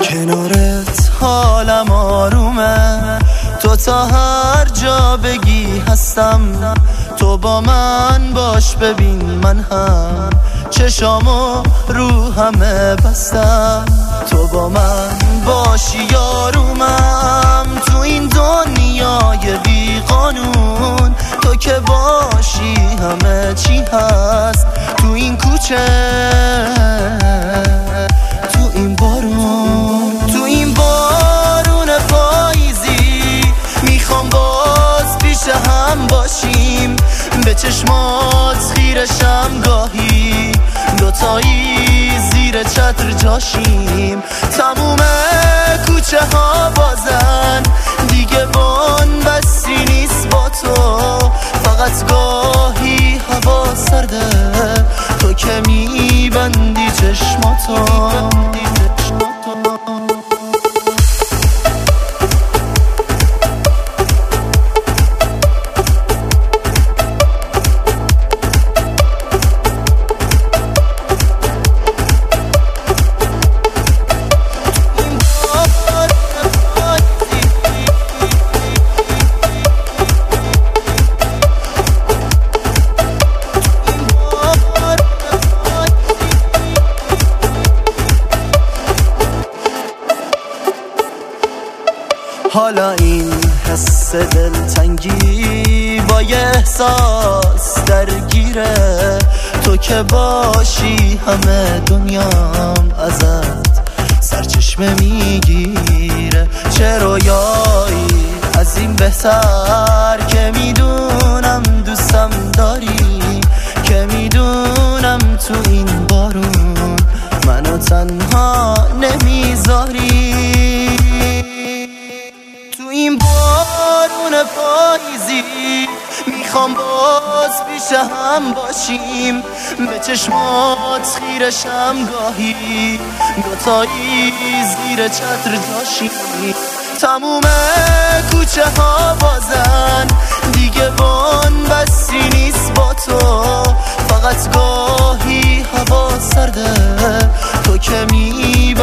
کنارت حالم آرومه، تو تا هر جا بگی هستم. تو با من باش ببین من هم چشامو رو همه بستم. تو با من باشی یارومم تو این دنیای بی قانون. تو که باشی همه چی هست تو این کوچه، تو این بارون، تو این بارون پاییزی. میخوام باز پیش هم باشیم، به چشمات خیرشم گاهی، دوتایی زیر چتر جاشیم. تموم کوچه ها بازن دیگه، بان بستی نیست با تو. فقط گاهی هوا سرده، تو که میبندی چشماتو. حالا این حس دلتنگی با یه احساس درگیره. تو که باشی همه دنیام ازت سرچشمه میگیره. چه رویایی از این بهتر که میدونم دوستم داری، که میدونم تو این بارون منو تنها نمیذاری. تو این بارون پاییزی میخوام باز پیش هم باشیم، به چشمات خیرشم گاهی، دوتایی زیر چتر جاشیم. تموم کوچه ها بازن دیگه، بان بستی نیست با تو. فقط گاهی هوا سرده، تو که